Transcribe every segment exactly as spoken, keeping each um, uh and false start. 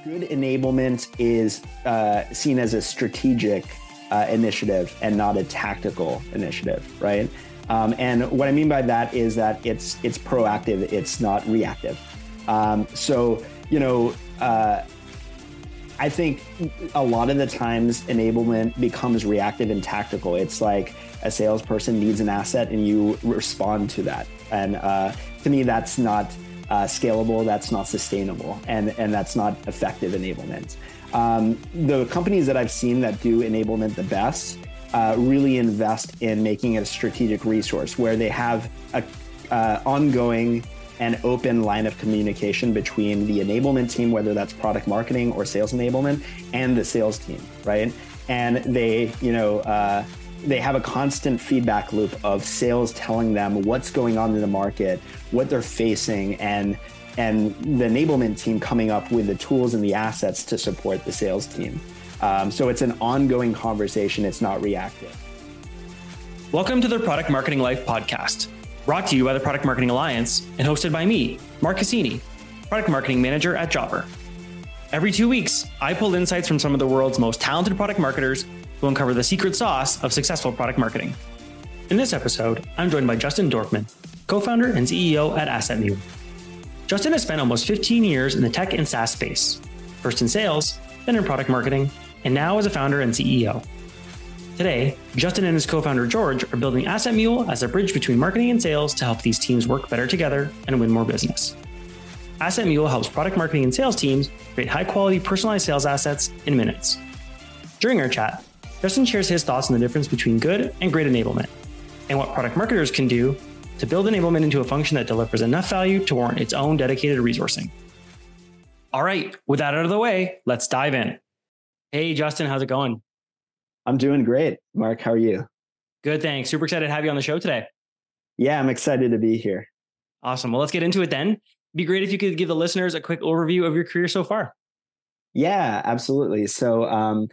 Good enablement is uh, seen as a strategic uh, initiative and not a tactical initiative, right? Um, and what I mean by that is that it's it's proactive, it's not reactive. Um, so, you know, uh, I think a lot of the times enablement becomes reactive and tactical. It's like a salesperson needs an asset and you respond to that. And uh, to me, that's not uh, scalable, that's not sustainable, and, and that's not effective enablement. Um, the companies that I've seen that do enablement the best uh, really invest in making it a strategic resource where they have a uh, ongoing and open line of communication between the enablement team, whether that's product marketing or sales enablement, and the sales team, right? And they, you know, uh, they have a constant feedback loop of sales telling them what's going on in the market, what they're facing, and and the enablement team coming up with the tools and the assets to support the sales team. Um, so it's an ongoing conversation. It's not reactive. Welcome to the Product Marketing Life podcast, brought to you by the Product Marketing Alliance and hosted by me, Mark Cassini, Product Marketing Manager at Jobber. Every two weeks, I pull insights from some of the world's most talented product marketers who uncover the secret sauce of successful product marketing. In this episode, I'm joined by Justin Dorfman, co-founder and C E O at AssetMule. Justin has spent almost fifteen years in the tech and SaaS space, first in sales, then in product marketing, and now as a founder and C E O. Today, Justin and his co-founder George are building AssetMule as a bridge between marketing and sales to help these teams work better together and win more business. AssetMule helps product marketing and sales teams create high-quality personalized sales assets in minutes. During our chat, Justin shares his thoughts on the difference between good and great enablement, and what product marketers can do to build enablement into a function that delivers enough value to warrant its own dedicated resourcing. All right, with that out of the way, let's dive in. Hey, Justin, how's it going? I'm doing great. Mark, how are you? Good, thanks. Super excited to have you on the show today. Yeah, I'm excited to be here. Awesome. Well, let's get into it then. It'd be great if you could give the listeners a quick overview of your career so far. Yeah, absolutely. So um,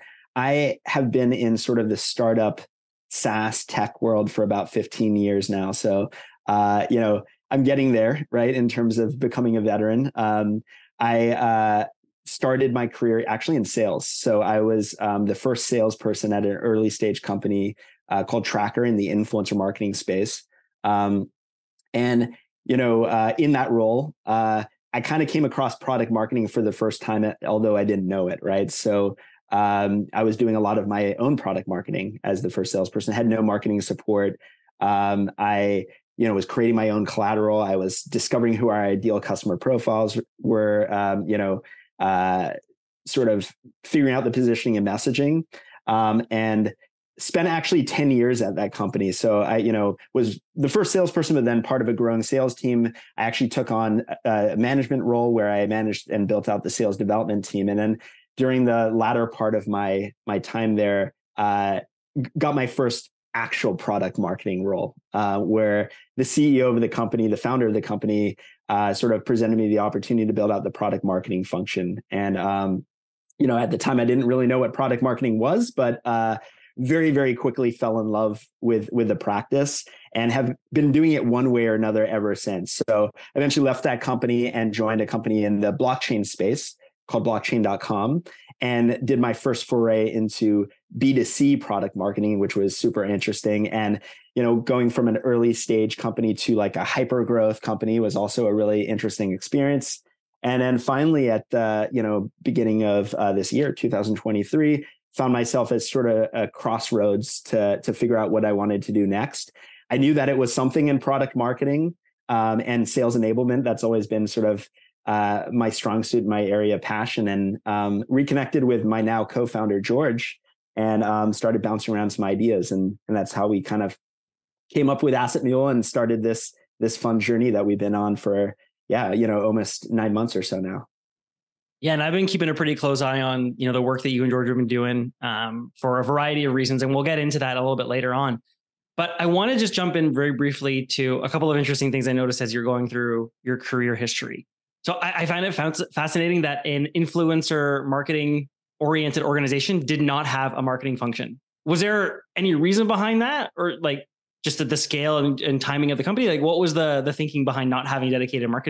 I have been in sort of the startup SaaS tech world for about fifteen years now. So, uh, you know, I'm getting there, right, in terms of becoming a veteran. Um, I uh, started my career actually in sales. So I was um, the first salesperson at an early stage company uh, called Tracker in the influencer marketing space. Um, and, you know, uh, in that role, uh, I kind of came across product marketing for the first time, although I didn't know it, right? So um, I was doing a lot of my own product marketing as the first salesperson, had no marketing support. Um, I, you know, was creating my own collateral. I was discovering who our ideal customer profiles were, um, you know, uh, sort of figuring out the positioning and messaging, um, and spent actually ten years at that company. So I, you know, was the first salesperson, but then part of a growing sales team. I actually took on a management role where I managed and built out the sales development team. And then during the latter part of my, my time there, uh, got my first actual product marketing role, uh, where the C E O of the company, the founder of the company, uh, sort of presented me the opportunity to build out the product marketing function. And, um, you know, at the time, I didn't really know what product marketing was, but uh, very, very quickly fell in love with, with the practice and have been doing it one way or another ever since. So eventually left that company and joined a company in the blockchain space called blockchain dot com and did my first foray into B two C product marketing, which was super interesting. And, you know, going from an early stage company to like a hyper growth company was also a really interesting experience. And then finally at the, you know, beginning of uh, this year, two thousand twenty-three, found myself at sort of a crossroads to, to figure out what I wanted to do next. I knew that it was something in product marketing um, and sales enablement. That's always been sort of uh, my strong suit, my area of passion, and um, reconnected with my now co-founder, George, and um, started bouncing around some ideas. And, and that's how we kind of came up with AssetMule and started this, this fun journey that we've been on for, yeah, you know, almost nine months or so now. Yeah, and I've been keeping a pretty close eye on, you know, the work that you and George have been doing um, for a variety of reasons, and we'll get into that a little bit later on. But I want to just jump in very briefly to a couple of interesting things I noticed as you're going through your career history. So I, I find it fascinating that an influencer marketing oriented organization did not have a marketing function. Was there any reason behind that, or like just at the scale and, and timing of the company? Like, what was the the thinking behind not having a dedicated marketing org?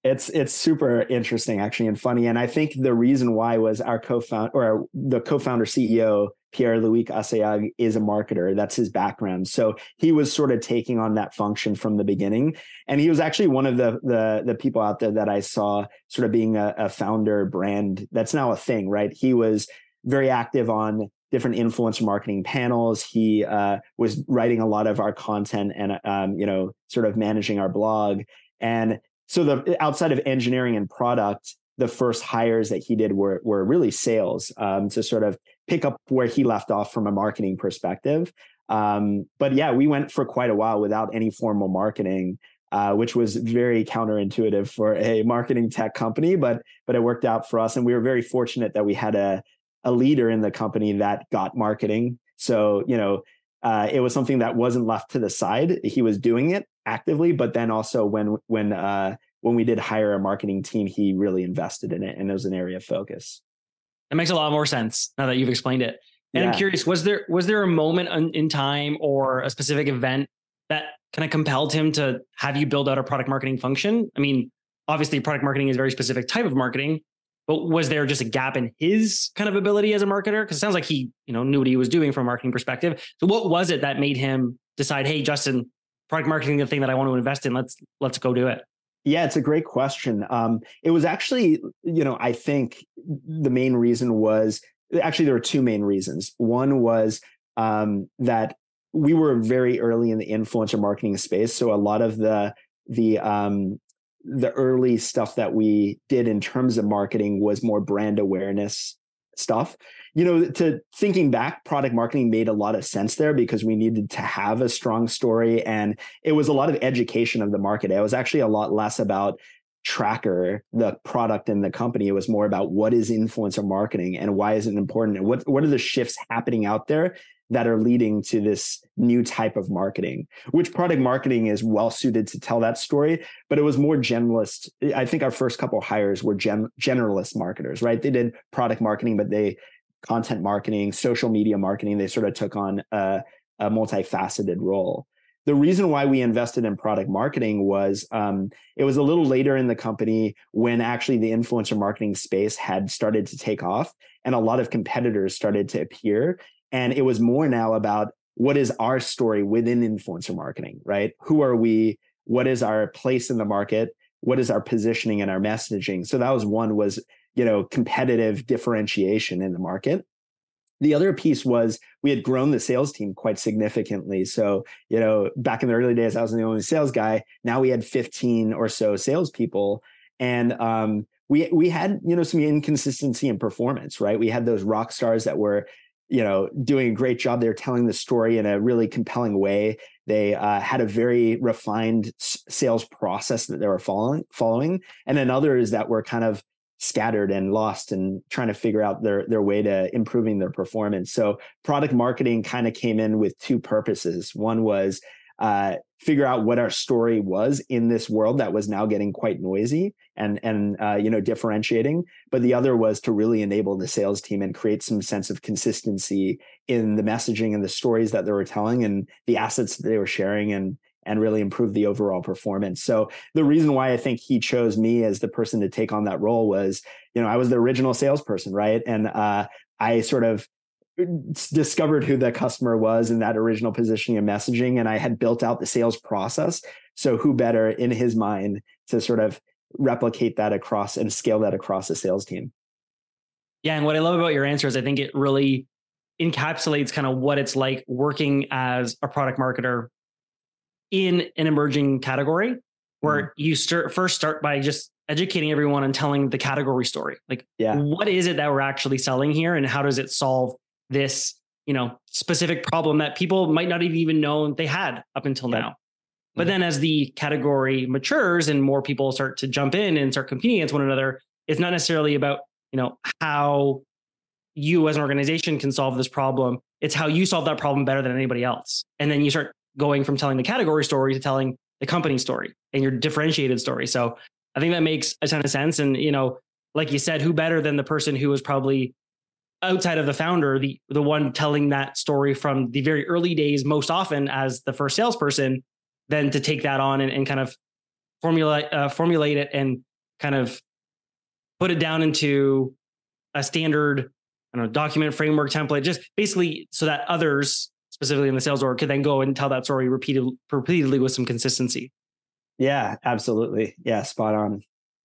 It's it's super interesting actually and funny. And I think the reason why was our co-founder or our, the co-founder C E O, Pierre-Louis Assayag, is a marketer. That's his background. So he was sort of taking on that function from the beginning. And he was actually one of the the, the people out there that I saw sort of being a, a founder brand. That's now a thing, right? He was very active on different influencer marketing panels. He uh, was writing a lot of our content and, um, you know, sort of managing our blog. And so the outside of engineering and product, the first hires that he did were were really sales um, to sort of pick up where he left off from a marketing perspective. Um, but yeah, we went for quite a while without any formal marketing, uh, which was very counterintuitive for a marketing tech company, but but it worked out for us. And we were very fortunate that we had a, a leader in the company that got marketing. So, you know, uh, it was something that wasn't left to the side. He was doing it actively, but then also when when uh, when we did hire a marketing team, he really invested in it, and it was an area of focus. That makes a lot more sense now that you've explained it. And yeah. I'm curious, was there was there a moment in time or a specific event that kind of compelled him to have you build out a product marketing function? I mean, obviously, product marketing is a very specific type of marketing, but was there just a gap in his kind of ability as a marketer? Because it sounds like he, you know, knew what he was doing from a marketing perspective. So what was it that made him decide, hey, Justin, product marketing is the thing that I want to invest in. Let's let's go do it. Yeah, it's a great question. Um, it was actually, you know, I think the main reason was actually there were two main reasons. One was um, that we were very early in the influencer marketing space, so a lot of the the um, the early stuff that we did in terms of marketing was more brand awareness stuff. You know, to thinking back, product marketing made a lot of sense there because we needed to have a strong story, and it was a lot of education of the market. It was actually a lot less about Tracker, the product in the company. It was more about what is influencer marketing and why is it important, and what what are the shifts happening out there that are leading to this new type of marketing, which product marketing is well suited to tell that story, but it was more generalist. I think our first couple of hires were gen, generalist marketers, right? They did product marketing, but they content marketing, social media marketing, they sort of took on a, a multifaceted role. The reason why we invested in product marketing was um, it was a little later in the company when actually the influencer marketing space had started to take off and a lot of competitors started to appear. And it was more now about what is our story within influencer marketing, right? Who are we? What is our place in the market? What is our positioning and our messaging? So that was one was, you know, competitive differentiation in the market. The other piece was we had grown the sales team quite significantly. So, you know, back in the early days, I was the only sales guy. Now we had fifteen or so salespeople. And um, we we had, you know, some inconsistency in performance, right? We had those rock stars that were, you know, doing a great job. They're telling the story in a really compelling way. They uh, had a very refined s- sales process that they were following, following. And then others that were kind of scattered and lost and trying to figure out their, their way to improving their performance. So product marketing kind of came in with two purposes. One was uh, figure out what our story was in this world that was now getting quite noisy and, and uh, you know, differentiating. But the other was to really enable the sales team and create some sense of consistency in the messaging and the stories that they were telling and the assets that they were sharing and, and really improve the overall performance. So the reason why I think he chose me as the person to take on that role was, you know, I was the original salesperson, right? And uh, I sort of discovered who the customer was in that original positioning and messaging, and I had built out the sales process. So who better in his mind to sort of replicate that across and scale that across a sales team? Yeah. And what I love about your answer is I think it really encapsulates kind of what it's like working as a product marketer in an emerging category where mm-hmm. you start first start by just educating everyone and telling the category story. Like, yeah. what is it that we're actually selling here and how does it solve this, you know, specific problem that people might not have even known they had up until yep. now. But mm-hmm. then as the category matures and more people start to jump in and start competing against one another, it's not necessarily about, you know, how you as an organization can solve this problem. It's how you solve that problem better than anybody else. And then you start going from telling the category story to telling the company story and your differentiated story. So I think that makes a ton of sense. And, you know, like you said, who better than the person who was probably outside of the founder, the the one telling that story from the very early days, most often as the first salesperson, then to take that on and, and kind of formulate uh, formulate it and kind of put it down into a standard, I don't know, document framework template, just basically so that others, specifically in the sales org, could then go and tell that story repeated, repeatedly with some consistency. Yeah, absolutely. Yeah, spot on.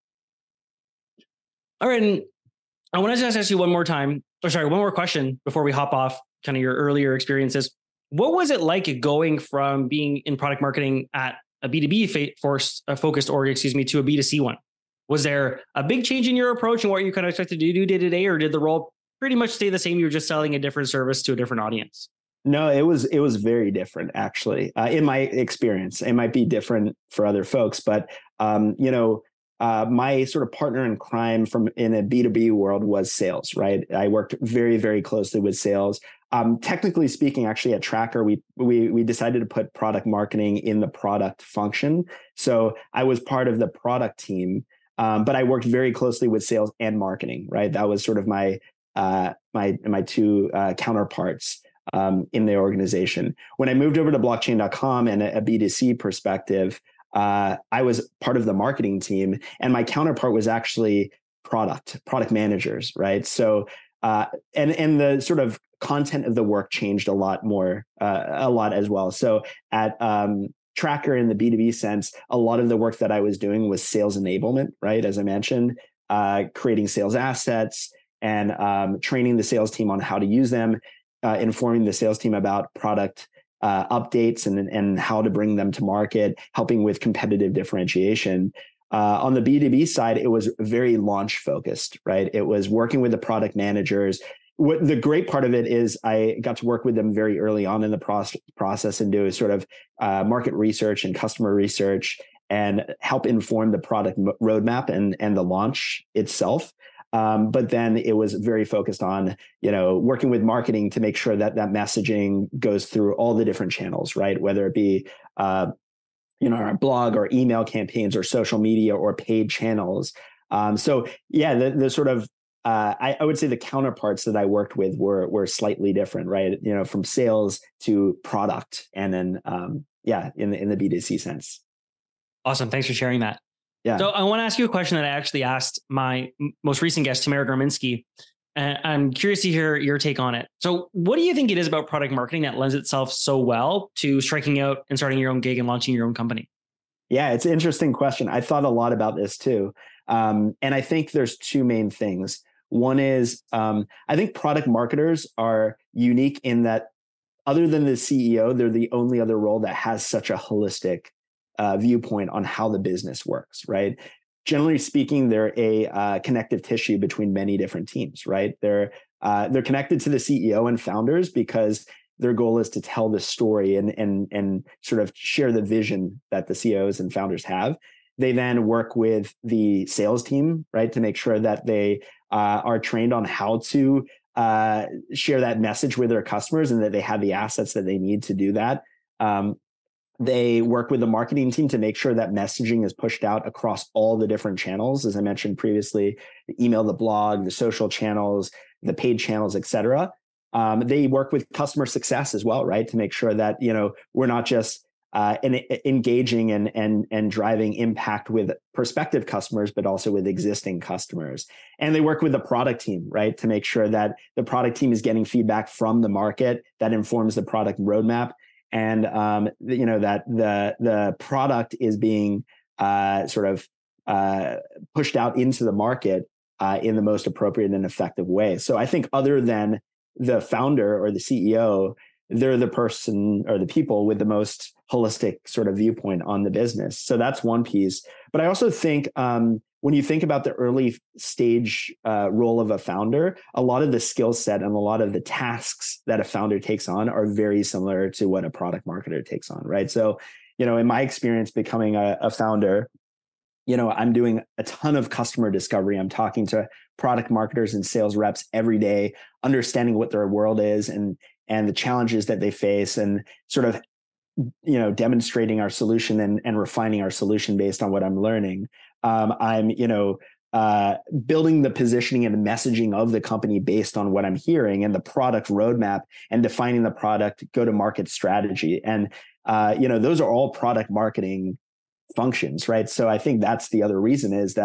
All right. And I want to just ask you one more time, or sorry, one more question before we hop off kind of your earlier experiences. What was it like going from being in product marketing at a B two B fa- force, uh, focused org, excuse me, to a B two C one? Was there a big change in your approach and what you kind of expected to do day to day, or did the role pretty much stay the same? You were just selling a different service to a different audience? No, it was it was very different, actually. Uh, in my experience, it might be different for other folks, but um, you know, uh, my sort of partner in crime from in a B two B world was sales, right? I worked very, very closely with sales. Um, technically speaking, actually at Tracker, we we we decided to put product marketing in the product function. So I was part of the product team, um, but I worked very closely with sales and marketing, right? That was sort of my uh, my my two uh, counterparts um, in the organization. When I moved over to blockchain dot com and a, a B two C perspective, uh, I was part of the marketing team, and my counterpart was actually product, product managers, right? So, uh, and and the sort of content of the work changed a lot more, uh, a lot as well. So at um, Tracker in the B two B sense, a lot of the work that I was doing was sales enablement, right? As I mentioned, uh, creating sales assets and um, training the sales team on how to use them, uh, informing the sales team about product Uh, updates and and how to bring them to market, helping with competitive differentiation. Uh, on the B two B side, it was very launch focused, right? It was working with the product managers. What the great part of it is I got to work with them very early on in the process, process and do sort of uh, market research and customer research and help inform the product roadmap and, and the launch itself. Um, but then it was very focused on, you know, working with marketing to make sure that that messaging goes through all the different channels, right? Whether it be, uh, you know, our blog or email campaigns or social media or paid channels. Um, so yeah, the, the sort of, uh, I, I would say the counterparts that I worked with were were slightly different, right? You know, from sales to product, and then um, yeah, in the in the B two C sense. Awesome, thanks for sharing that. Yeah. So I want to ask you a question that I actually asked my most recent guest, Tamara Garminski, and I'm curious to hear your take on it. So what do you think it is about product marketing that lends itself so well to striking out and starting your own gig and launching your own company? Yeah, it's an interesting question. I thought a lot about this too. Um, and I think there's two main things. One is um, I think product marketers are unique in that other than the C E O, they're the only other role that has such a holistic Uh, viewpoint on how the business works, right? Generally speaking, they're a uh, connective tissue between many different teams, right? They're uh, they're connected to the C E O and founders because their goal is to tell the story and and and sort of share the vision that the C E Os and founders have. They then work with the sales team, right, to make sure that they uh, are trained on how to uh, share that message with their customers and that they have the assets that they need to do that. Um, They work with the marketing team to make sure that messaging is pushed out across all the different channels, as I mentioned previously, the email, the blog, the social channels, the paid channels, et cetera. Um, they work with customer success as well, right? To make sure that, you know, we're not just uh, in, engaging and, and, and driving impact with prospective customers, but also with existing customers. And they work with the product team, right? To make sure that the product team is getting feedback from the market that informs the product roadmap. And um, you know that the the product is being uh, sort of uh, pushed out into the market uh, in the most appropriate and effective way. So I think other than the founder or the C E O, they're the person or the people with the most holistic sort of viewpoint on the business. So that's one piece. But I also think um, when you think about the early stage uh, role of a founder, a lot of the skill set and a lot of the tasks that a founder takes on are very similar to what a product marketer takes on, right? So, you know, in my experience becoming a, a founder, you know, I'm doing a ton of customer discovery. I'm talking to product marketers and sales reps every day, understanding what their world is and and the challenges that they face, and sort of, you know, demonstrating our solution and, and refining our solution based on what I'm learning. Um, I'm, you know, uh, building the positioning and the messaging of the company based on what I'm hearing and the product roadmap and defining the product go-to-market strategy. And, uh, you know, those are all product marketing functions, right? So I think that's the other reason is that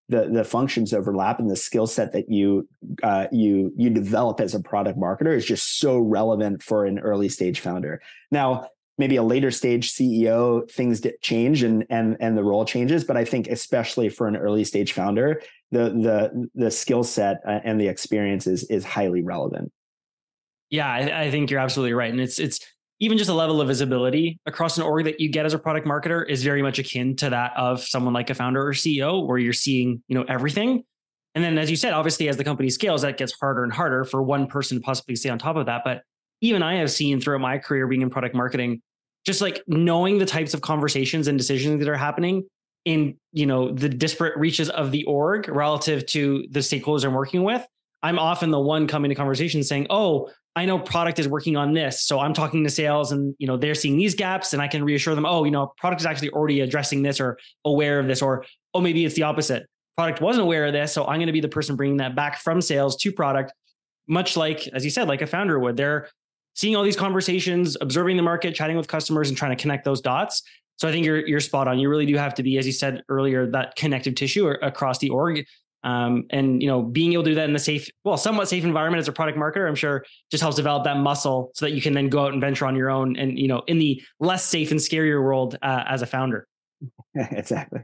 the the functions overlap, and the skill set that you uh, you you develop as a product marketer is just so relevant for an early stage founder. Now, maybe a later stage C E O, things change and and and the role changes, but I think especially for an early stage founder, the the the skill set and the experience is is highly relevant. Yeah, I, I think you're absolutely right, and it's it's even just a level of visibility across an org that you get as a product marketer is very much akin to that of someone like a founder or C E O, where you're seeing, you know, everything. And then, as you said, obviously, as the company scales, that gets harder and harder for one person to possibly stay on top of that. But even I have seen throughout my career being in product marketing, just like knowing the types of conversations and decisions that are happening in, you know, the disparate reaches of the org relative to the stakeholders I'm working with. I'm often the one coming to conversations saying, oh, I know product is working on this. So I'm talking to sales and, you know, they're seeing these gaps, and I can reassure them, oh, you know, product is actually already addressing this or aware of this, or, oh, maybe it's the opposite. Product wasn't aware of this. So I'm going to be the person bringing that back from sales to product, much like, as you said, like a founder would. They're seeing all these conversations, observing the market, chatting with customers, and trying to connect those dots. So I think you're, you're spot on. You really do have to be, as you said earlier, that connective tissue across the org. Um, and, you know, being able to do that in a safe, well, somewhat safe environment as a product marketer, I'm sure just helps develop that muscle so that you can then go out and venture on your own and, you know, in the less safe and scarier world uh, as a founder. Exactly.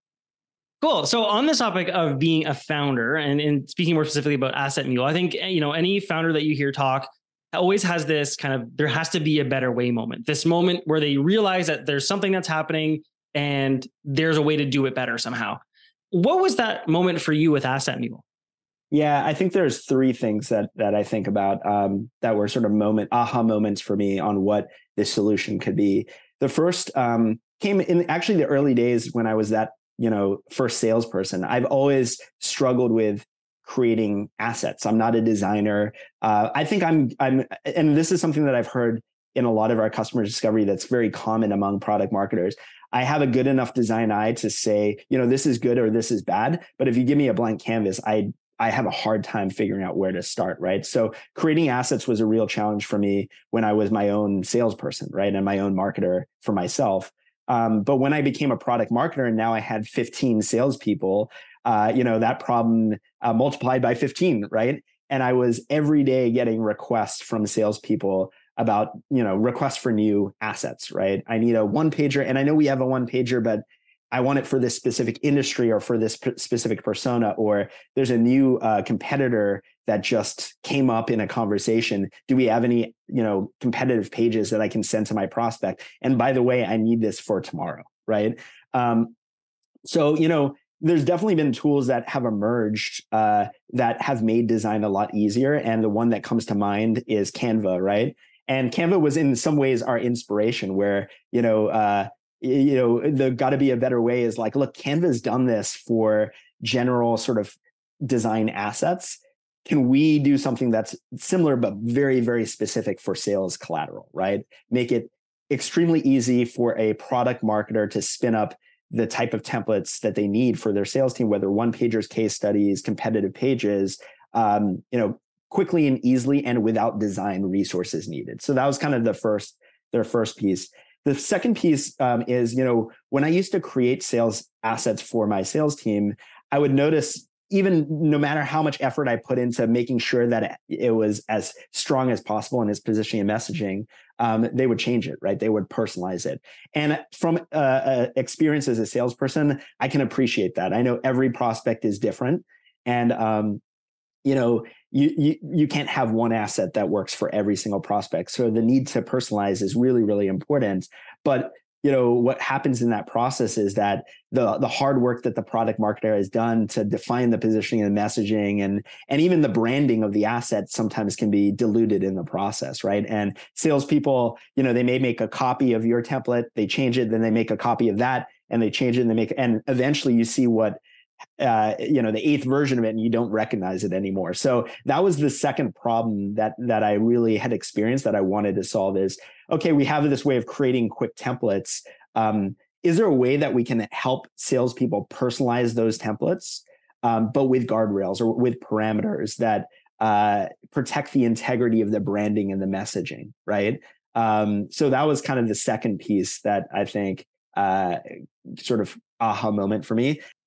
Cool. So on this topic of being a founder and, and speaking more specifically about Asset Mule, I think, you know, any founder that you hear talk always has this kind of, there has to be a better way moment, this moment where they realize that there's something that's happening and there's a way to do it better somehow. What was that moment for you with Asset Mule? Yeah, I think there's three things that that I think about um, that were sort of moment aha moments for me on what this solution could be. The first um, came in actually the early days when I was that, you know, first salesperson. I've always struggled with creating assets. I'm not a designer. Uh, I think I'm I'm, and this is something that I've heard in a lot of our customer discovery that's very common among product marketers. I have a good enough design eye to say, you know, this is good or this is bad. But if you give me a blank canvas, I I have a hard time figuring out where to start, right? So creating assets was a real challenge for me when I was my own salesperson, right? And my own marketer for myself. Um, but when I became a product marketer and now I had fifteen salespeople, uh, you know, that problem uh, multiplied by fifteen, right? And I was every day getting requests from salespeople about, you know, requests for new assets, right? I need a one pager, and I know we have a one pager, but I want it for this specific industry or for this p- specific persona, or there's a new uh, competitor that just came up in a conversation. Do we have any, you know, competitive pages that I can send to my prospect? And by the way, I need this for tomorrow, right? Um, so, you know, there's definitely been tools that have emerged uh, that have made design a lot easier. And the one that comes to mind is Canva, right? And Canva was in some ways our inspiration where, you know, uh, you know, the got to be a better way is like, look, Canva's done this for general sort of design assets. Can we do something that's similar, but very, very specific for sales collateral, right? Make it extremely easy for a product marketer to spin up the type of templates that they need for their sales team, whether one pagers, case studies, competitive pages, um, you know, quickly and easily and without design resources needed. So that was kind of the first, their first piece. The second piece um, is, you know, when I used to create sales assets for my sales team, I would notice even no matter how much effort I put into making sure that it was as strong as possible in its positioning and messaging, um, they would change it, right? They would personalize it. And from uh, uh, experience as a salesperson, I can appreciate that. I know every prospect is different. And, um, you know, you, you you can't have one asset that works for every single prospect. So the need to personalize is really, really important. But, you know, what happens in that process is that the, the hard work that the product marketer has done to define the positioning and the messaging and, and even the branding of the asset sometimes can be diluted in the process, right? And salespeople, you know, they may make a copy of your template, they change it, then they make a copy of that and they change it and they make, and eventually you see what Uh, you know, the eighth version of it and you don't recognize it anymore. So that was the second problem that that I really had experienced that I wanted to solve is, okay, we have this way of creating quick templates. Um, is there a way that we can help salespeople personalize those templates, um, but with guardrails or with parameters that uh, protect the integrity of the branding and the messaging, right? Um, so that was kind of the second piece that I think uh, sort of aha moment for me.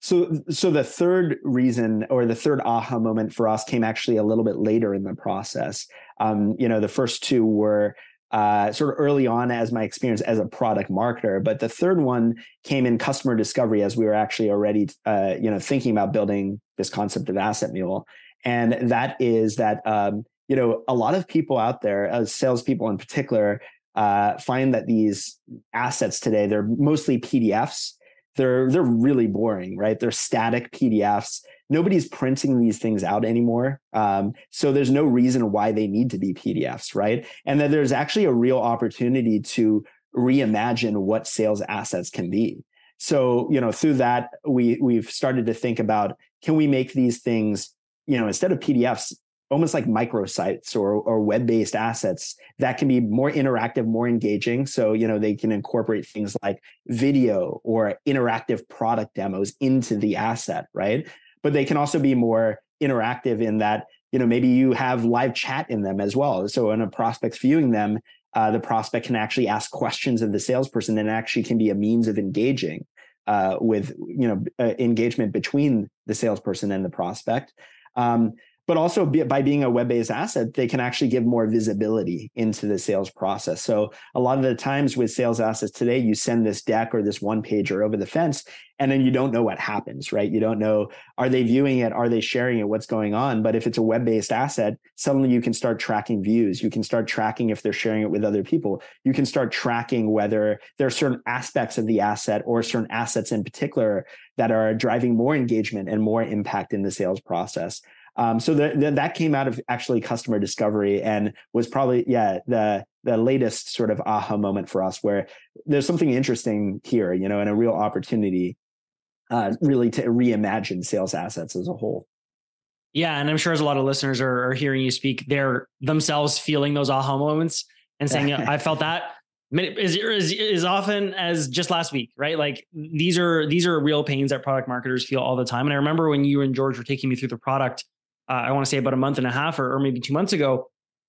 So, so the third reason or the third aha moment for us came actually a little bit later in the process. Um, you know, the first two were uh, sort of early on as my experience as a product marketer, but the third one came in customer discovery as we were actually already, uh, you know, thinking about building this concept of Asset Mule. And that is that, um, you know, a lot of people out there, as salespeople in particular, uh, find that these assets today, they're mostly P D Fs. They're they're really boring, right? They're static P D Fs. Nobody's printing these things out anymore. Um, so there's no reason why they need to be P D Fs, right? And that there's actually a real opportunity to reimagine what sales assets can be. So, you know, through that, we we've started to think about, can we make these things, you know, instead of P D Fs, almost like microsites or, or web-based assets that can be more interactive, more engaging. So, you know, they can incorporate things like video or interactive product demos into the asset, right? But they can also be more interactive in that, you know, maybe you have live chat in them as well. So when a prospect's viewing them, uh, the prospect can actually ask questions of the salesperson, and actually can be a means of engaging uh, with, you know, uh, engagement between the salesperson and the prospect. Um, But also by being a web-based asset, they can actually give more visibility into the sales process. So a lot of the times with sales assets today, you send this deck or this one pager over the fence, and then you don't know what happens, right? You don't know, are they viewing it? Are they sharing it? What's going on? But if it's a web-based asset, suddenly you can start tracking views. You can start tracking if they're sharing it with other people. You can start tracking whether there are certain aspects of the asset or certain assets in particular that are driving more engagement and more impact in the sales process. Um, so the, the, that came out of actually customer discovery, and was probably, yeah, the the latest sort of aha moment for us, where there's something interesting here, you know, and a real opportunity uh, really to reimagine sales assets as a whole. Yeah. And I'm sure as a lot of listeners are, are hearing you speak, they're themselves feeling those aha moments and saying, I felt that as, as, as often as just last week, right? Like these are, these are real pains that product marketers feel all the time. And I remember when you and George were taking me through the product, Uh, I want to say about a month and a half or, or maybe two months ago,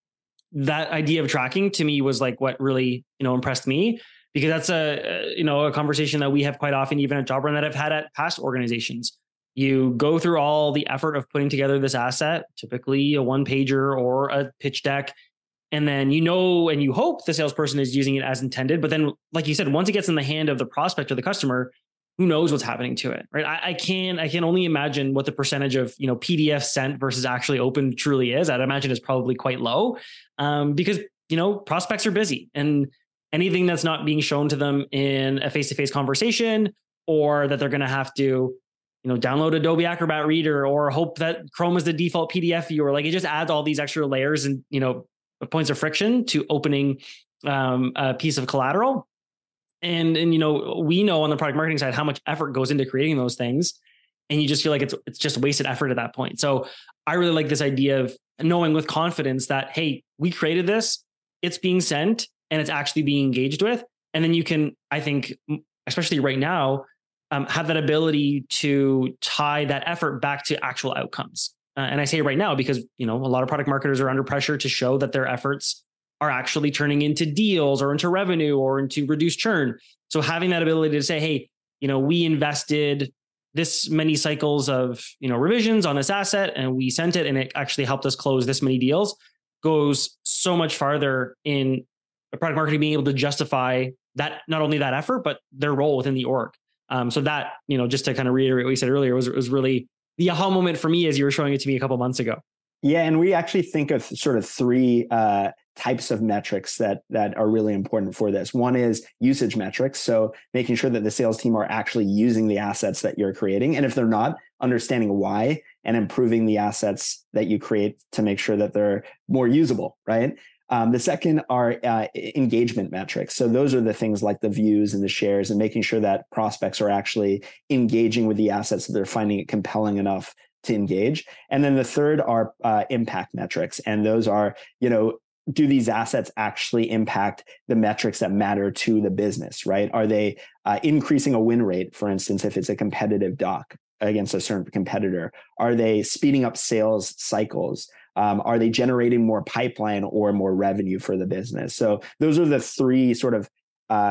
that idea of tracking to me was like what really, you know, impressed me, because that's a, a you know, a conversation that we have quite often, even at Jobber, and that I've had at past organizations. You go through all the effort of putting together this asset, typically a one pager or a pitch deck. And then, you know, and you hope the salesperson is using it as intended. But then, like you said, once it gets in the hand of the prospect or the customer, who knows what's happening to it, right? I, I can I can only imagine what the percentage of, you know, P D F sent versus actually open truly is. I'd imagine it's probably quite low, um, because, you know, prospects are busy, and anything that's not being shown to them in a face-to-face conversation, or that they're going to have to, you know, download Adobe Acrobat Reader or hope that Chrome is the default P D F viewer. Like it just adds all these extra layers and, you know, points of friction to opening um, a piece of collateral. And, and, you know, we know on the product marketing side how much effort goes into creating those things. And you just feel like it's, it's just wasted effort at that point. So I really like this idea of knowing with confidence that, hey, we created this, it's being sent, and it's actually being engaged with. And then you can, I think, especially right now, um, have that ability to tie that effort back to actual outcomes. Uh, and I say right now because, you know, a lot of product marketers are under pressure to show that their efforts are actually turning into deals or into revenue or into reduced churn. So having that ability to say, hey, you know, we invested this many cycles of, you know, revisions on this asset and we sent it and it actually helped us close this many deals, goes so much farther in product marketing being able to justify that, not only that effort, but their role within the org. Um, so that, you know, just to kind of reiterate what you said earlier, was, was really the aha moment for me as you were showing it to me a couple months ago. Yeah. And we actually think of sort of three uh, types of metrics that that are really important for this. One is usage metrics. So making sure that the sales team are actually using the assets that you're creating. And if they're not, understanding why and improving the assets that you create to make sure that they're more usable, right? Um, the second are uh, engagement metrics. So those are the things like the views and the shares, and making sure that prospects are actually engaging with the assets, so they're finding it compelling enough to engage. And then the third are uh, impact metrics. And those are, you know, do these assets actually impact the metrics that matter to the business, right? Are they uh, increasing a win rate, for instance, if it's a competitive doc against a certain competitor? Are they speeding up sales cycles? Um, are they generating more pipeline or more revenue for the business? So those are the three sort of uh,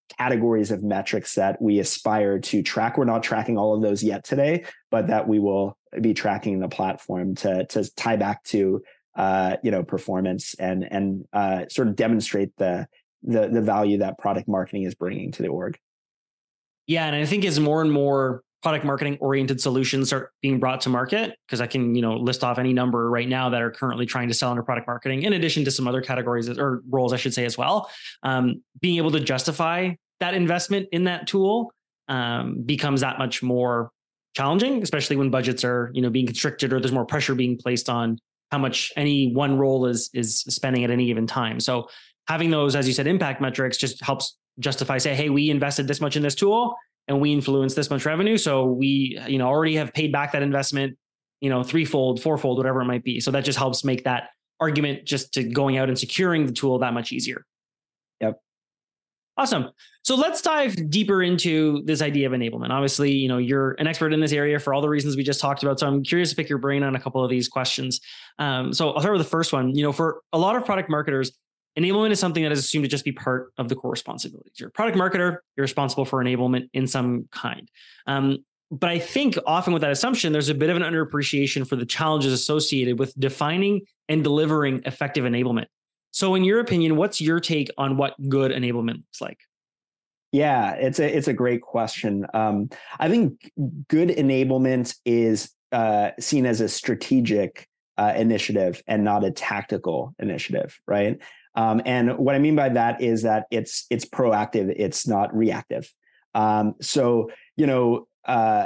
categories of metrics that we aspire to track. We're not tracking all of those yet today, but that we will be tracking in the platform to to tie back to uh, you know performance and and uh, sort of demonstrate the the the value that product marketing is bringing to the org. Yeah, and I think as more and more product marketing oriented solutions are being brought to market, because I can, you know, list off any number right now that are currently trying to sell under product marketing, in addition to some other categories or roles, I should say, as well. Um, being able to justify that investment in that tool um, becomes that much more challenging, especially when budgets are, you know, being constricted or there's more pressure being placed on how much any one role is is spending at any given time. So having those, as you said, impact metrics just helps justify, say, hey, we invested this much in this tool and we influence this much revenue. So we, you know, already have paid back that investment, you know, threefold, fourfold, whatever it might be. So that just helps make that argument just to going out and securing the tool that much easier. Yep. Awesome. So let's dive deeper into this idea of enablement. Obviously, you know, you're an expert in this area for all the reasons we just talked about. So I'm curious to pick your brain on a couple of these questions. Um, so I'll start with the first one. You know, for a lot of product marketers, enablement is something that is assumed to just be part of the core responsibilities. You're a product marketer, you're responsible for enablement in some kind. Um, but I think often with that assumption, there's a bit of an underappreciation for the challenges associated with defining and delivering effective enablement. So in your opinion, what's your take on what good enablement looks like? Yeah, it's a it's a great question. Um, I think good enablement is uh, seen as a strategic uh, initiative and not a tactical initiative, right? Um, and what I mean by that is that it's it's proactive, it's not reactive. Um, so you know, uh,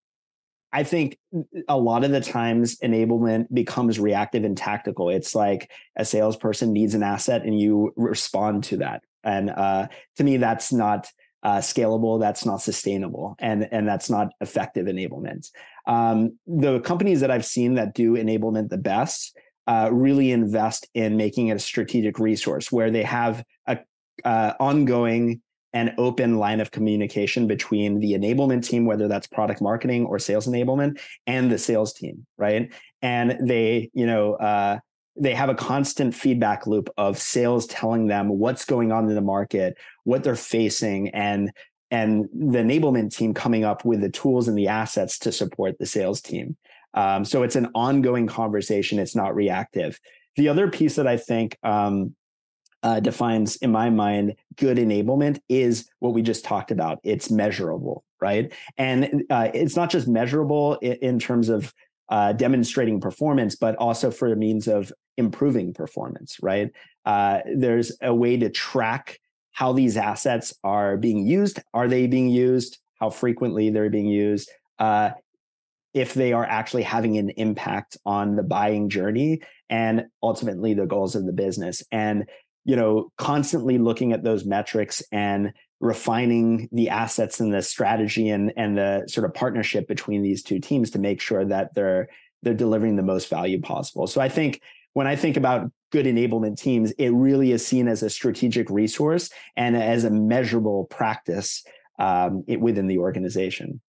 I think a lot of the times enablement becomes reactive and tactical. It's like a salesperson needs an asset and you respond to that. And uh, to me, that's not uh, scalable. That's not sustainable. And, and that's not effective enablement. Um, the companies that I've seen that do enablement the best uh, really invest in making it a strategic resource where they have a uh, ongoing and open line of communication between the enablement team, whether that's product marketing or sales enablement, and the sales team, right? And they, you know, uh, they have a constant feedback loop of sales telling them what's going on in the market, what they're facing, and and the enablement team coming up with the tools and the assets to support the sales team. Um, so it's an ongoing conversation. It's not reactive. The other piece that I think um, Uh, defines, in my mind, good enablement is what we just talked about. It's measurable, right? And uh, it's not just measurable in, in terms of uh, demonstrating performance, but also for the means of improving performance, right? Uh, there's a way to track how these assets are being used. Are they being used? How frequently they're being used? Uh, if they are actually having an impact on the buying journey and ultimately the goals of the business. And you know, constantly looking at those metrics and refining the assets and the strategy and, and the sort of partnership between these two teams to make sure that they're they're delivering the most value possible. So I think when I think about good enablement teams, it really is seen as a strategic resource and as a measurable practice um, it, within the organization.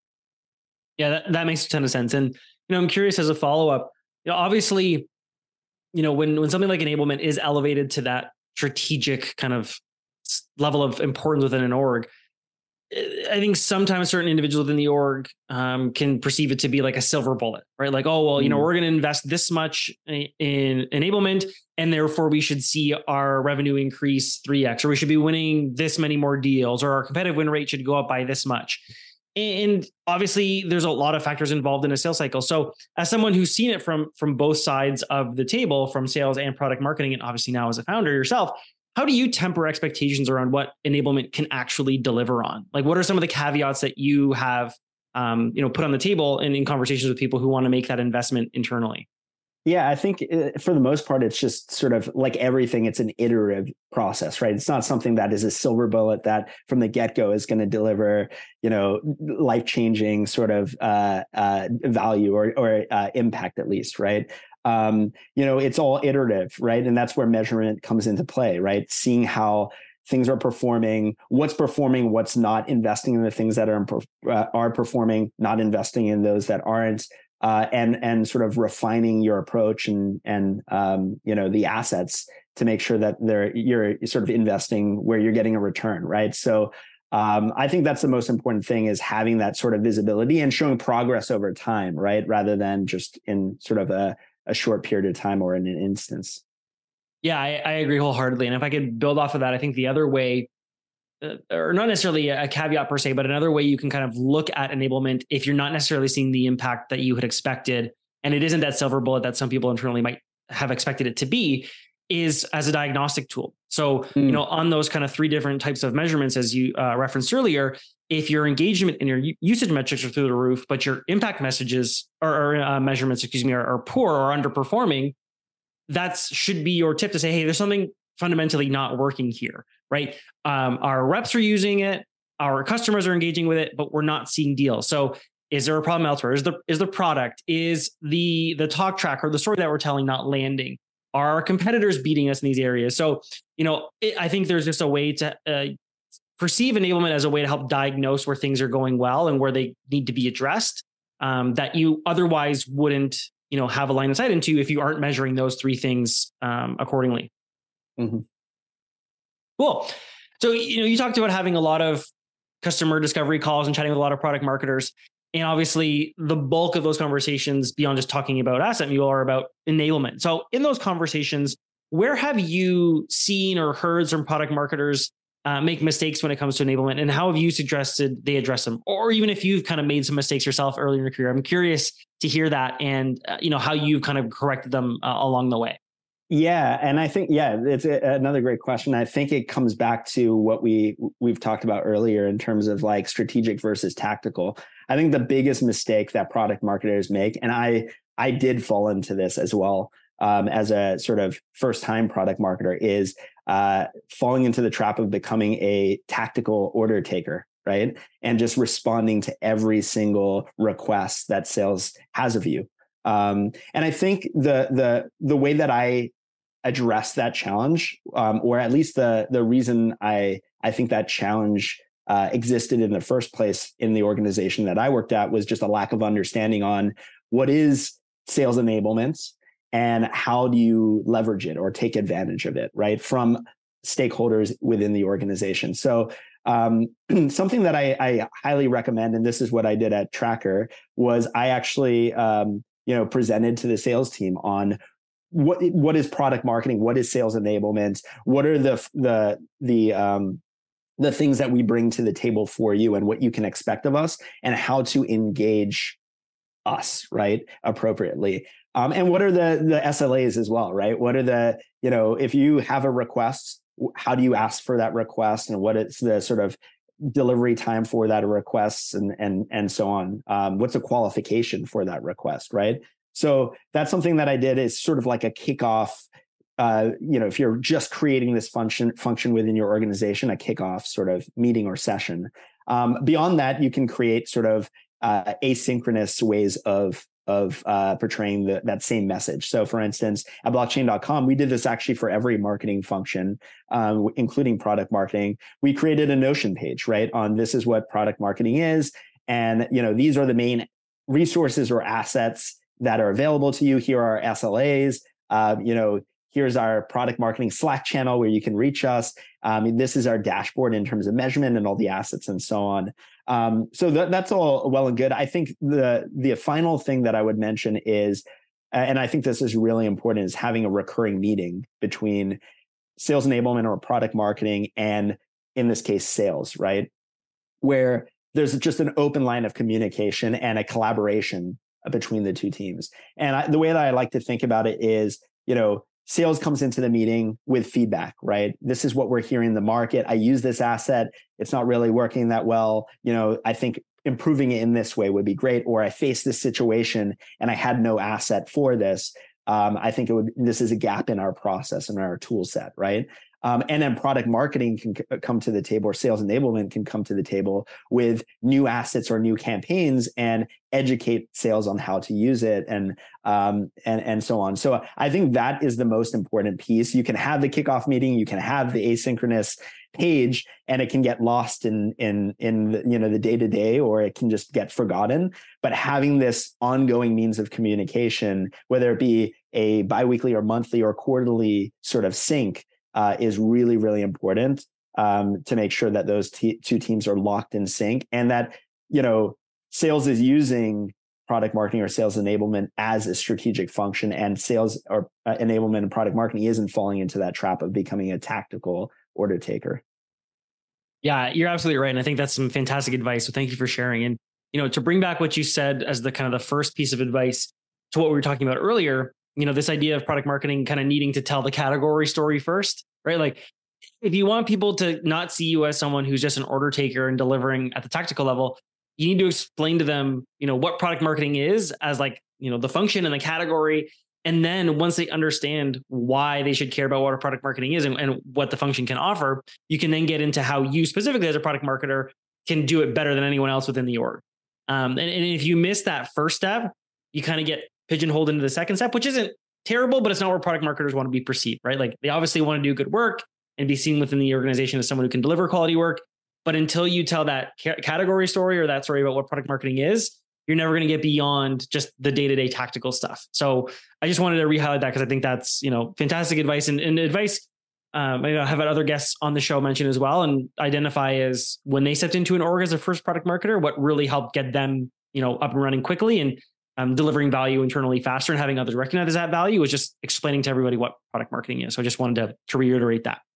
Yeah, that, that makes a ton of sense. And you know, I'm curious as a follow-up, you know, obviously, you know, when when something like enablement is elevated to that strategic kind of level of importance within an org, I think sometimes certain individuals within the org um, can perceive it to be like a silver bullet, right? Like, oh, well, you know, we're going to invest this much in enablement and therefore we should see our revenue increase three X, or we should be winning this many more deals, or our competitive win rate should go up by this much. And obviously there's a lot of factors involved in a sales cycle. So as someone who's seen it from, from both sides of the table, from sales and product marketing, and obviously now as a founder yourself, how do you temper expectations around what enablement can actually deliver on? Like, what are some of the caveats that you have, um, you know, put on the table in, in conversations with people who want to make that investment internally? Yeah, I think for the most part, it's just sort of like everything. It's an iterative process, right? It's not something that is a silver bullet that from the get-go is going to deliver, you know, life-changing sort of uh, uh, value or, or uh, impact, at least, right? Um, you know, it's all iterative, right? And that's where measurement comes into play, right? Seeing how things are performing, what's performing, what's not, investing in the things that are uh, are performing, not investing in those that aren't. Uh, and and sort of refining your approach and and um, you know the assets to make sure that they're, you're sort of investing where you're getting a return, right? So um, I think that's the most important thing, is having that sort of visibility and showing progress over time, right? Rather than just in sort of a, a short period of time or in an instance. Yeah, I, I agree wholeheartedly. And if I could build off of that, I think the other way, uh, or not necessarily a caveat per se, but another way you can kind of look at enablement if you're not necessarily seeing the impact that you had expected, and it isn't that silver bullet that some people internally might have expected it to be, is as a diagnostic tool. So, mm. you know, on those kind of three different types of measurements, as you uh, referenced earlier, if your engagement and your usage metrics are through the roof, but your impact messages or, or uh, measurements, excuse me, are, are poor or underperforming, that should be your tip to say, hey, there's something fundamentally not working here, right? Um, our reps are using it, our customers are engaging with it, but we're not seeing deals. So is there a problem elsewhere? Is the is the product, is the the talk track or the story that we're telling not landing? Are our competitors beating us in these areas? So, you know, it, I think there's just a way to uh, perceive enablement as a way to help diagnose where things are going well and where they need to be addressed, um, that you otherwise wouldn't, you know, have a line of sight into if you aren't measuring those three things um, accordingly. Mm-hmm. Cool. So, you know, you talked about having a lot of customer discovery calls and chatting with a lot of product marketers. And obviously the bulk of those conversations, beyond just talking about Asset Mule, are about enablement. So in those conversations, where have you seen or heard some product marketers uh, make mistakes when it comes to enablement, and how have you suggested they address them? Or even if you've kind of made some mistakes yourself early in your career, I'm curious to hear that, and uh, you know, how you've kind of corrected them uh, along the way. Yeah. And I think, yeah, it's a, another great question. I think it comes back to what we, we've talked about earlier in terms of like strategic versus tactical. I think the biggest mistake that product marketers make, and I, I did fall into this as well um, as a sort of first time product marketer, is uh, falling into the trap of becoming a tactical order taker, right? And just responding to every single request that sales has of you. Um, and I think the the the way that I address that challenge, um, or at least the the reason I I think that challenge uh, existed in the first place in the organization that I worked at, was just a lack of understanding on what is sales enablement and how do you leverage it or take advantage of it, right, from stakeholders within the organization. So um, something that I, I highly recommend, and this is what I did at Tracker, was I actually um, you know, presented to the sales team on what what is product marketing, what is sales enablement, what are the the the um, the things that we bring to the table for you, and what you can expect of us, and how to engage us, right, appropriately. Um, and what are the the S L As as well, right? What are the, you know, if you have a request, how do you ask for that request, and what is the sort of delivery time for that request, and and and so on. Um, what's a qualification for that request, right? So that's something that I did, is sort of like a kickoff. Uh, you know, if you're just creating this function function within your organization, a kickoff sort of meeting or session. Um, beyond that, you can create sort of uh, asynchronous ways of of uh, portraying the, that same message. So for instance, at blockchain dot com, we did this actually for every marketing function, um, including product marketing. We created a Notion page, right, on this is what product marketing is. And, you know, these are the main resources or assets that are available to you. Here are our S L As, uh, you know, here's our product marketing Slack channel where you can reach us. Um, this is our dashboard in terms of measurement and all the assets and so on. Um, so th- that's all well and good. I think the the final thing that I would mention is, and I think this is really important, is having a recurring meeting between sales enablement or product marketing and, in this case, sales, right? Where there's just an open line of communication and a collaboration between the two teams. And I, the way that I like to think about it is, you know, sales comes into the meeting with feedback, right? This is what we're hearing in the market. I use this asset. It's not really working that well. You know, I think improving it in this way would be great. Or I faced this situation and I had no asset for this. Um, I think it would, this is a gap in our process and our tool set, right? Um, and then product marketing can c- come to the table, or sales enablement can come to the table with new assets or new campaigns and educate sales on how to use it, and um, and and so on. So I think that is the most important piece. You can have the kickoff meeting, you can have the asynchronous page, and it can get lost in in in the, you know the day to day, or it can just get forgotten. But having this ongoing means of communication, whether it be a biweekly or monthly or quarterly sort of sync, uh, is really, really important um, to make sure that those t- two teams are locked in sync, and that, you know, sales is using product marketing or sales enablement as a strategic function, and sales or uh, enablement and product marketing isn't falling into that trap of becoming a tactical order taker. Yeah, you're absolutely right. And I think that's some fantastic advice. So thank you for sharing. And, you know, to bring back what you said as the kind of the first piece of advice to what we were talking about earlier, you know, this idea of product marketing kind of needing to tell the category story first, right? Like, if you want people to not see you as someone who's just an order taker and delivering at the tactical level, you need to explain to them, you know, what product marketing is as, like, you know, the function and the category. And then once they understand why they should care about what a product marketing is and, and what the function can offer, you can then get into how you specifically as a product marketer can do it better than anyone else within the org. Um, and, and if you miss that first step, you kind of get pigeonholed into the second step, which isn't terrible, but it's not where product marketers want to be perceived, right? Like, they obviously want to do good work and be seen within the organization as someone who can deliver quality work. But until you tell that ca- category story or that story about what product marketing is, you're never going to get beyond just the day-to-day tactical stuff. So I just wanted to re-highlight that because I think that's, you know, fantastic advice, and, and advice um, maybe I'll have other guests on the show mention as well, and identify as when they stepped into an org as a first product marketer, what really helped get them, you know, up and running quickly and um, delivering value internally faster, and having others recognize that value was just explaining to everybody what product marketing is. So I just wanted to, to reiterate that.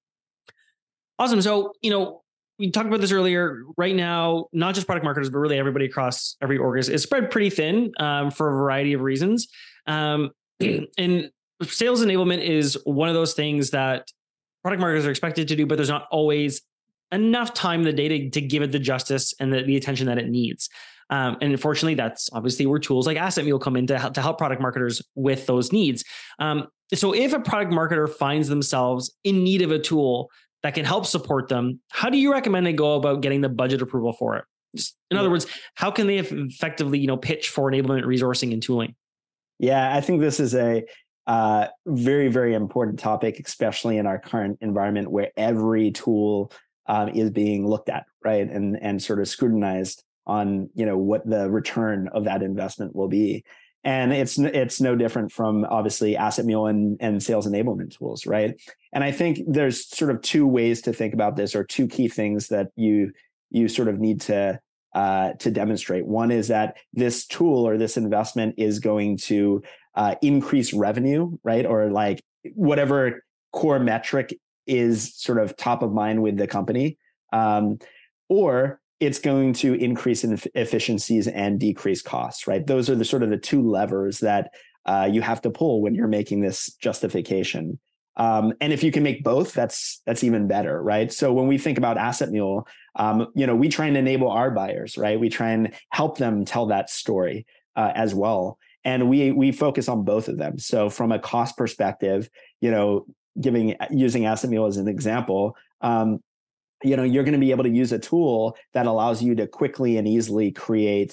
Awesome. So, you know, we talked about this earlier. Right now, not just product marketers, but really everybody across every org is, is spread pretty thin um, for a variety of reasons. Um, and sales enablement is one of those things that product marketers are expected to do, but there's not always enough time in the day to, to give it the justice and the, the attention that it needs. Um, and unfortunately, that's obviously where tools like AssetMule come in to help, to help product marketers with those needs. Um, so if a product marketer finds themselves in need of a tool that can help support them, how do you recommend they go about getting the budget approval for it? Just, in other words, how can they effectively, you know, pitch for enablement, resourcing, and tooling? Yeah, I think this is a uh, very, very important topic, especially in our current environment where every tool um, is being looked at, right, and and sort of scrutinized on, you know, what the return of that investment will be. And it's it's no different from obviously AssetMule and, and sales enablement tools, right? And I think there's sort of two ways to think about this, or two key things that you you sort of need to uh, to demonstrate. One is that this tool or this investment is going to uh, increase revenue, right? Or like whatever core metric is sort of top of mind with the company, um, or it's going to increase in efficiencies and decrease costs, right? Those are the sort of the two levers that uh, you have to pull when you're making this justification. Um, and if you can make both, that's that's even better, right? So when we think about AssetMule, um, you know, we try and enable our buyers, right? We try and help them tell that story uh, as well, and we we focus on both of them. So from a cost perspective, you know, giving using AssetMule as an example. Um, you know, you're going to be able to use a tool that allows you to quickly and easily create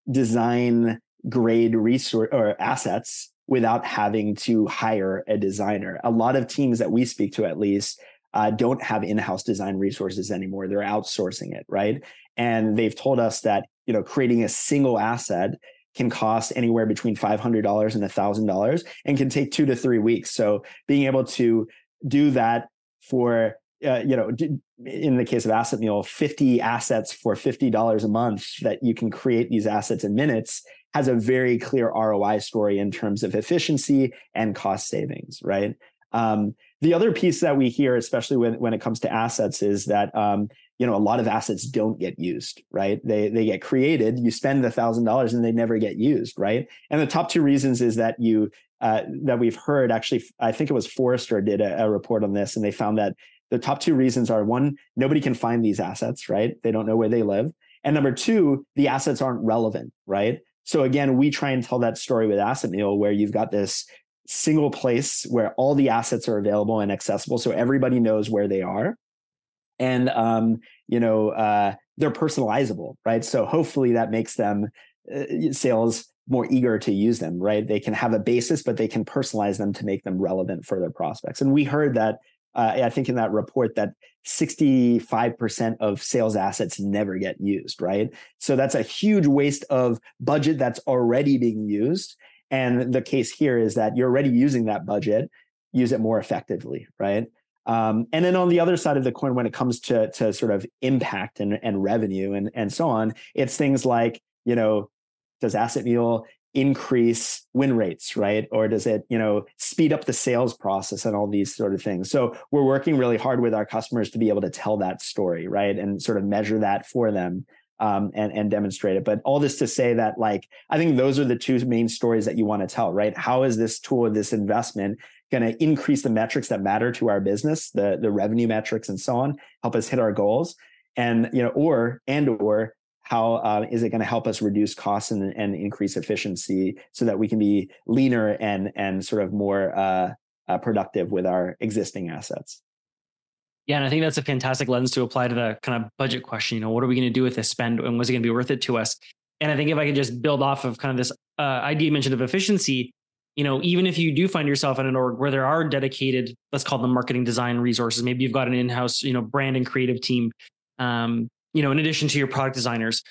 design grade resource or assets without having to hire a designer. A lot of teams that we speak to, at least, uh, don't have in-house design resources anymore. They're outsourcing it, right? And they've told us that, you know, creating a single asset can cost anywhere between five hundred dollars and one thousand dollars and can take two to three weeks. So being able to do that for Uh, you know, in the case of AssetMule, fifty assets for fifty dollars a month that you can create these assets in minutes has a very clear R O I story in terms of efficiency and cost savings, right? Um, the other piece that we hear, especially when, when it comes to assets, is that, um, you know, a lot of assets don't get used, right? They they get created, you spend the one thousand dollars and they never get used, right? And the top two reasons is that you, uh, that we've heard, actually, I think it was Forrester did a, a report on this, and they found that the top two reasons are, one, nobody can find these assets, right? They don't know where they live. And number two, the assets aren't relevant, right? So again, we try and tell that story with AssetMule, where you've got this single place where all the assets are available and accessible, so everybody knows where they are, and um, you know uh, they're personalizable, right? So hopefully that makes them uh, sales more eager to use them, right? They can have a basis, but they can personalize them to make them relevant for their prospects. And we heard that, uh, I think in that report, that sixty-five percent of sales assets never get used, right? So that's a huge waste of budget that's already being used. And the case here is that you're already using that budget, use it more effectively, right? Um, and then on the other side of the coin, when it comes to, to sort of impact and, and revenue and, and so on, it's things like, you know, does Asset Mule increase win rates, right? Or does it, you know, speed up the sales process and all these sort of things? So we're working really hard with our customers to be able to tell that story, right? And sort of measure that for them um, and, and demonstrate it. But all this to say that, like, I think those are the two main stories that you want to tell, right? How is this tool, this investment, going to increase the metrics that matter to our business, the, the revenue metrics and so on, help us hit our goals? And, you know, or, and, or, how uh, is it going to help us reduce costs and, and increase efficiency so that we can be leaner and and sort of more uh, uh, productive with our existing assets? Yeah, and I think that's a fantastic lens to apply to the kind of budget question. You know, what are we going to do with this spend, and was it going to be worth it to us? And I think if I could just build off of kind of this uh, idea you mentioned of efficiency, you know, even if you do find yourself in an org where there are dedicated, let's call them marketing design resources, maybe you've got an in-house, you know, brand and creative team. Um, you know, in addition to your product designers,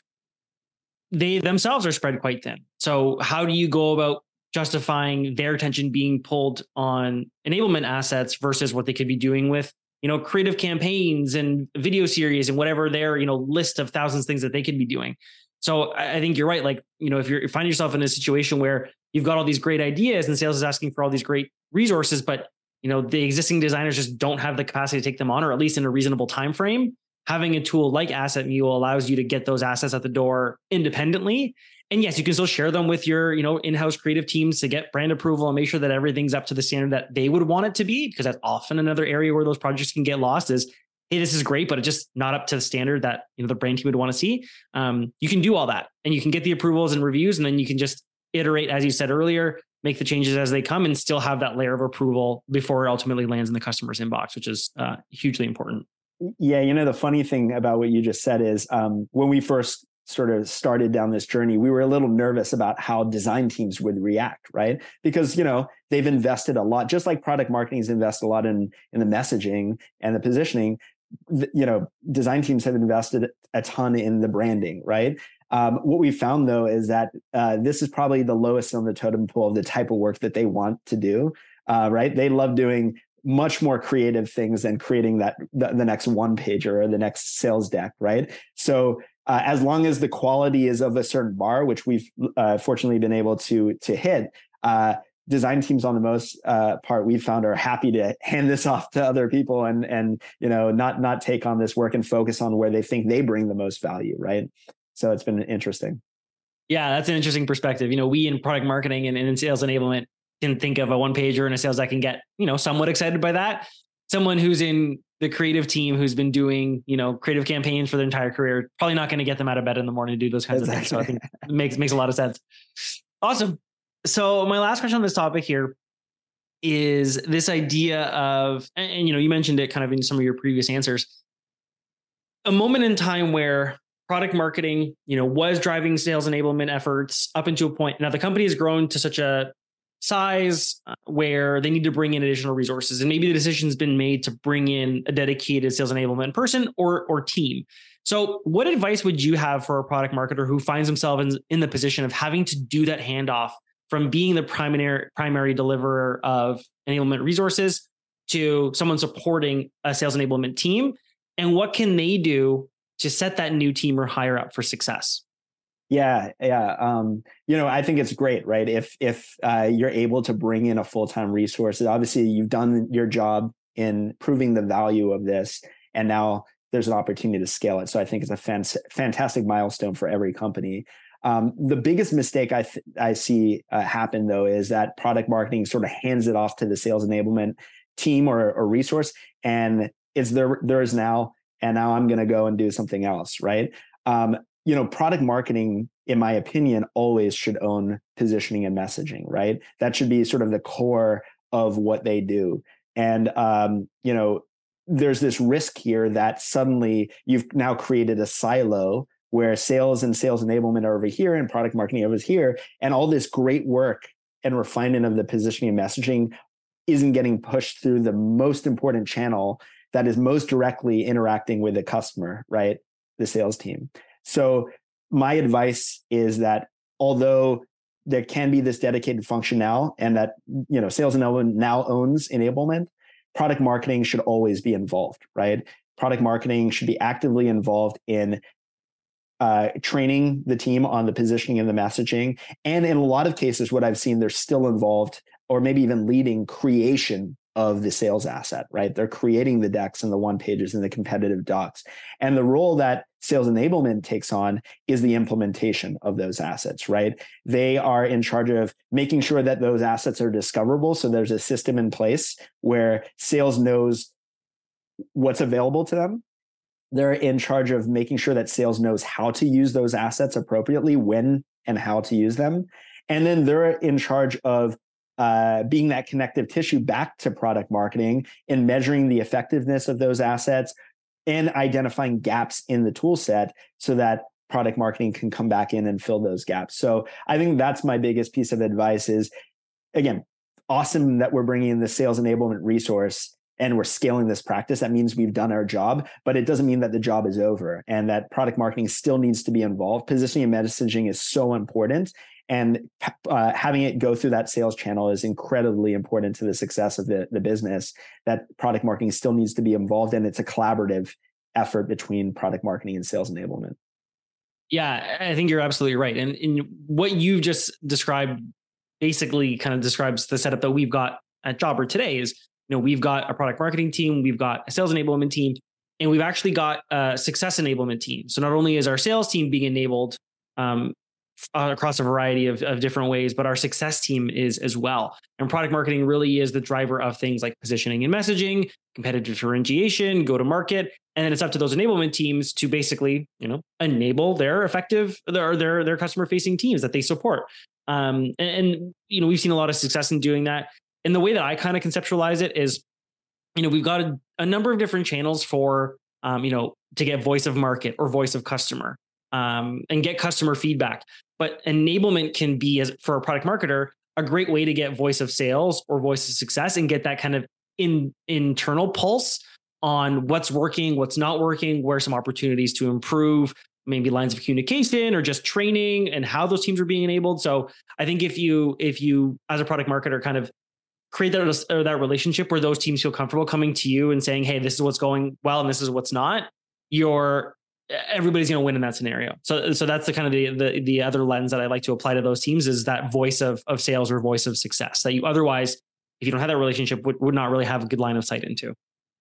they themselves are spread quite thin. So how do you go about justifying their attention being pulled on enablement assets versus what they could be doing with, you know, creative campaigns and video series and whatever their, you know, list of thousands of things that they could be doing? So I think you're right. Like, you know, if you're, you find yourself in a situation where you've got all these great ideas and sales is asking for all these great resources, but, you know, the existing designers just don't have the capacity to take them on, or at least in a reasonable time frame, having a tool like Asset Mule allows you to get those assets at the door independently. And yes, you can still share them with your, you know, in-house creative teams to get brand approval and make sure that everything's up to the standard that they would want it to be, because that's often another area where those projects can get lost is, hey, this is great, but it's just not up to the standard that, you know, the brand team would want to see. Um, you can do all that and you can get the approvals and reviews, and then you can just iterate, as you said earlier, make the changes as they come and still have that layer of approval before it ultimately lands in the customer's inbox, which is uh, hugely important. Yeah, you know, the funny thing about what you just said is um, when we first sort of started down this journey, we were a little nervous about how design teams would react, right? Because, you know, they've invested a lot, just like product marketing has invested a lot in, in the messaging and the positioning. You know, design teams have invested a ton in the branding, right? Um, what we found, though, is that uh, this is probably the lowest on the totem pole of the type of work that they want to do, uh, right? They love doing much more creative things than creating that the, the next one pager or the next sales deck, right? So uh, as long as the quality is of a certain bar, which we've uh, fortunately been able to to hit, uh, design teams on the most uh, part we've found are happy to hand this off to other people and and you know not not take on this work and focus on where they think they bring the most value, right? So it's been interesting. Yeah, that's an interesting perspective. You know, we in product marketing and, and in sales enablement can think of a one pager and a sales deck and get, you know, somewhat excited by that. Someone who's in the creative team who's been doing, you know, creative campaigns for their entire career, probably not going to get them out of bed in the morning to do those kinds exactly. of things. So I think it makes, makes a lot of sense. Awesome. So my last question on this topic here is this idea of, and, and you know, you mentioned it kind of in some of your previous answers, a moment in time where product marketing, you know, was driving sales enablement efforts up into a point. Now the company has grown to such a size where they need to bring in additional resources, and maybe the decision's been made to bring in a dedicated sales enablement person or or team. So what advice would you have for a product marketer who finds himself in, in the position of having to do that handoff from being the primary primary deliverer of enablement resources to someone supporting a sales enablement team? And what can they do to set that new team or hire up for success? Yeah, yeah. Um, you know, I think it's great, right? If if uh, you're able to bring in a full-time resource, obviously you've done your job in proving the value of this, and now there's an opportunity to scale it. So I think it's a fan- fantastic milestone for every company. Um, the biggest mistake I th- I see uh, happen, though, is that product marketing sort of hands it off to the sales enablement team or, or resource, and it's there. There is now, and now I'm going to go and do something else, right? Um, you know, product marketing, in my opinion, always should own positioning and messaging, right? That should be sort of the core of what they do. And, um, you know, there's this risk here that suddenly you've now created a silo where sales and sales enablement are over here and product marketing over here. And all this great work and refinement of the positioning and messaging isn't getting pushed through the most important channel that is most directly interacting with the customer, right? The sales team. So my advice is that although there can be this dedicated function now, and that, you know, sales enablement now owns enablement, product marketing should always be involved, right? Product marketing should be actively involved in uh, training the team on the positioning and the messaging. And in a lot of cases, what I've seen, they're still involved or maybe even leading creation of the sales asset, right? They're creating the decks and the one pages and the competitive docs. And the role that sales enablement takes on is the implementation of those assets, right? They are in charge of making sure that those assets are discoverable. So there's a system in place where sales knows what's available to them. They're in charge of making sure that sales knows how to use those assets appropriately, when and how to use them. And then they're in charge of Uh, being that connective tissue back to product marketing and measuring the effectiveness of those assets and identifying gaps in the tool set so that product marketing can come back in and fill those gaps. So I think that's my biggest piece of advice is, again, awesome that we're bringing in the sales enablement resource and we're scaling this practice. That means we've done our job, but it doesn't mean that the job is over and that product marketing still needs to be involved. Positioning and messaging is so important. And uh, having it go through that sales channel is incredibly important to the success of the, the business, that product marketing still needs to be involved in. It's a collaborative effort between product marketing and sales enablement. Yeah, I think you're absolutely right. And in what you just described basically kind of describes the setup that we've got at Jobber today is, you know, we've got a product marketing team, we've got a sales enablement team, and we've actually got a success enablement team. So not only is our sales team being enabled, um, Uh, across a variety of, of different ways, but our success team is as well. And product marketing really is the driver of things like positioning and messaging, competitive differentiation, go to market, and then it's up to those enablement teams to basically, you know, enable their effective their their their customer facing teams that they support. Um, and, and you know, we've seen a lot of success in doing that. And the way that I kind of conceptualize it is, you know, we've got a, a number of different channels for, um, you know, to get voice of market or voice of customer. Um, and get customer feedback. But enablement can be, as for a product marketer, a great way to get voice of sales or voice of success and get that kind of in, internal pulse on what's working, what's not working, where some opportunities to improve, maybe lines of communication or just training and how those teams are being enabled. So I think if you, if you as a product marketer kind of create that, or that relationship where those teams feel comfortable coming to you and saying, hey, this is what's going well and this is what's not, you're everybody's going to win in that scenario. So, so that's the kind of the, the, the other lens that I like to apply to those teams is that voice of, of sales or voice of success that you otherwise, if you don't have that relationship, would, would not really have a good line of sight into.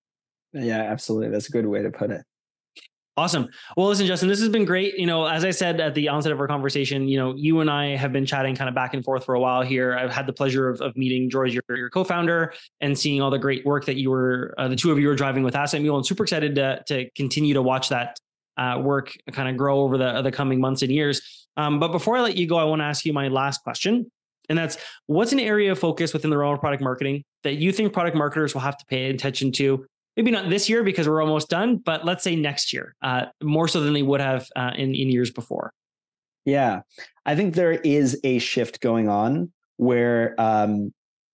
Yeah, absolutely. That's a good way to put it. Awesome. Well, listen, Justin, this has been great. You know, as I said at the onset of our conversation, you know, you and I have been chatting kind of back and forth for a while here. I've had the pleasure of, of meeting George, your, your co-founder, and seeing all the great work that you were, uh, the two of you were driving with Asset Mule, and super excited to, to continue to watch that Uh, work kind of grow over the, the coming months and years. Um, but before I let you go, I want to ask you my last question. And that's, what's an area of focus within the realm of product marketing that you think product marketers will have to pay attention to? Maybe not this year because we're almost done, but let's say next year, uh, more so than they would have uh, in, in years before. Yeah, I think there is a shift going on where um,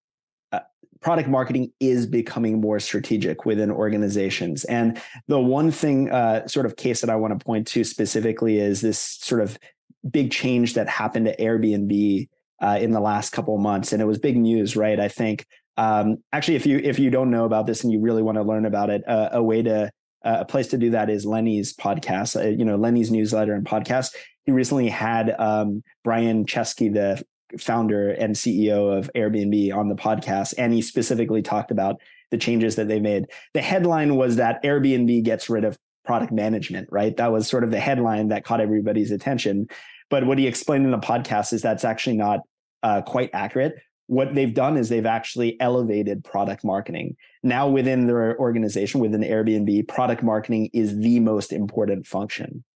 product marketing is becoming more strategic within organizations. And the one thing, uh, sort of case that I want to point to specifically is this sort of big change that happened at Airbnb uh, in the last couple of months. And it was big news, right? I think um, actually, if you if you don't know about this and you really want to learn about it, uh, a way to uh, a place to do that is Lenny's podcast, uh, you know, Lenny's newsletter and podcast. He recently had um, Brian Chesky, the founder and C E O of Airbnb, on the podcast, and he specifically talked about the changes that they made. The headline was that Airbnb gets rid of product management, right? That was sort of the headline that caught everybody's attention. But what he explained in the podcast is that's actually not uh, quite accurate. What they've done is they've actually elevated product marketing. Now within their organization, within Airbnb, product marketing is the most important function,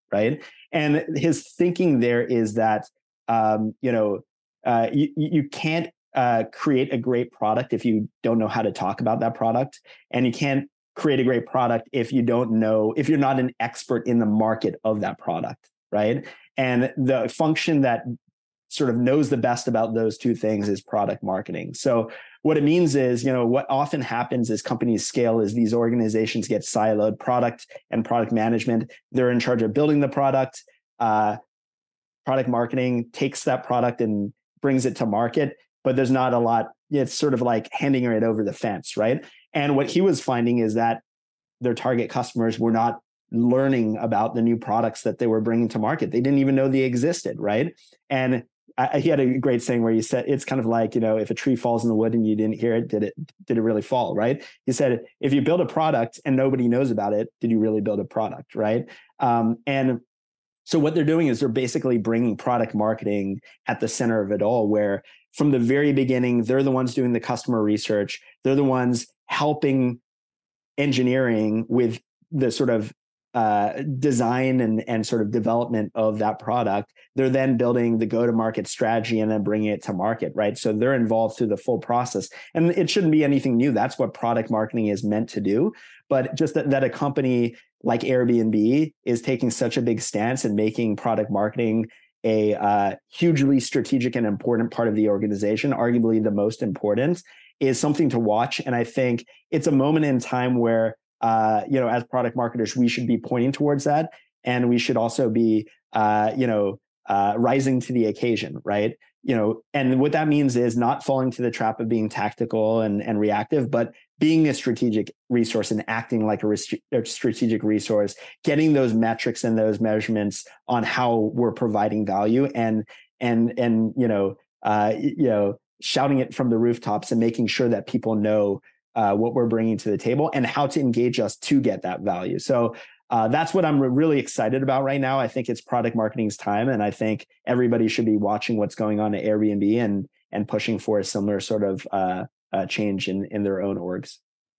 right? And his thinking there is that, um, you know, uh, you, you can't uh, create a great product if you don't know how to talk about that product. And you can't create a great product if you don't know, if you're not an expert in the market of that product, right? And the function that sort of knows the best about those two things is product marketing. So what it means is, you know, what often happens as companies scale is these organizations get siloed. Product and product management, they're in charge of building the product. Uh, product marketing takes that product and brings it to market, but there's not a lot. It's sort of like handing it over the fence, right? And what he was finding is that their target customers were not learning about the new products that they were bringing to market. They didn't even know they existed, right? And I, he had a great saying where he said, it's kind of like, you know, if a tree falls in the wood and you didn't hear it, did it, did it really fall, right? He said, if you build a product and nobody knows about it, did you really build a product, right? Um, and so what they're doing is they're basically bringing product marketing at the center of it all, where from the very beginning, they're the ones doing the customer research. They're the ones helping engineering with the sort of uh, design and, and sort of development of that product. They're then building the go-to-market strategy and then bringing it to market, right? So they're involved through the full process. And it shouldn't be anything new. That's what product marketing is meant to do. But just that, that a company like Airbnb is taking such a big stance and making product marketing a uh, hugely strategic and important part of the organization, arguably the most important, is something to watch. And I think it's a moment in time where, uh, you know, as product marketers, we should be pointing towards that. And we should also be, uh, you know, uh, rising to the occasion, right? You know, and what that means is not falling to the trap of being tactical and, and reactive, but being a strategic resource and acting like a, rest- a strategic resource, getting those metrics and those measurements on how we're providing value, and and and you know, uh, you know, shouting it from the rooftops and making sure that people know uh, what we're bringing to the table and how to engage us to get that value. So uh, that's what I'm really excited about right now. I think it's product marketing's time, and I think everybody should be watching what's going on at Airbnb and and pushing for a similar sort of uh, uh, change in in their own orgs.